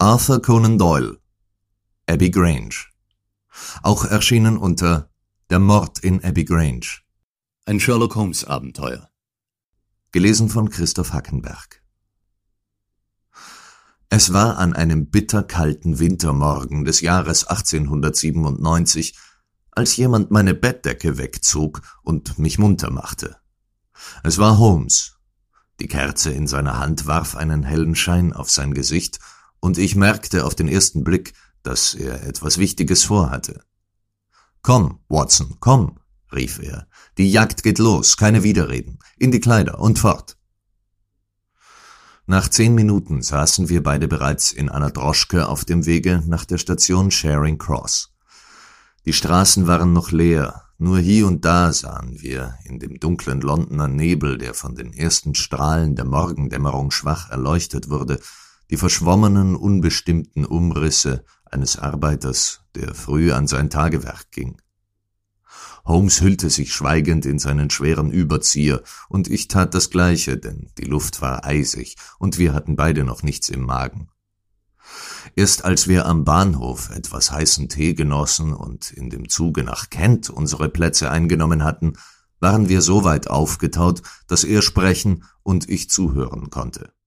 Arthur Conan Doyle, Abbey Grange. Auch erschienen unter Der Mord in Abbey Grange. Ein Sherlock-Holmes-Abenteuer. Gelesen von Christoph Hackenberg. Es war an einem bitterkalten Wintermorgen des Jahres 1897, als jemand meine Bettdecke wegzog und mich munter machte. Es war Holmes. Die Kerze in seiner Hand warf einen hellen Schein auf sein Gesicht, und ich merkte auf den ersten Blick, dass er etwas Wichtiges vorhatte. »Komm, Watson, komm«, rief er, »die Jagd geht los, keine Widerreden, in die Kleider und fort.« Nach 10 Minuten saßen wir beide bereits in einer Droschke auf dem Wege nach der Station Charing Cross. Die Straßen waren noch leer, nur hier und da sahen wir in dem dunklen Londoner Nebel, der von den ersten Strahlen der Morgendämmerung schwach erleuchtet wurde, die verschwommenen, unbestimmten Umrisse eines Arbeiters, der früh an sein Tagewerk ging. Holmes hüllte sich schweigend in seinen schweren Überzieher, und ich tat das Gleiche, denn die Luft war eisig, und wir hatten beide noch nichts im Magen. Erst als wir am Bahnhof etwas heißen Tee genossen und in dem Zuge nach Kent unsere Plätze eingenommen hatten, waren wir so weit aufgetaut, dass er sprechen und ich zuhören konnte.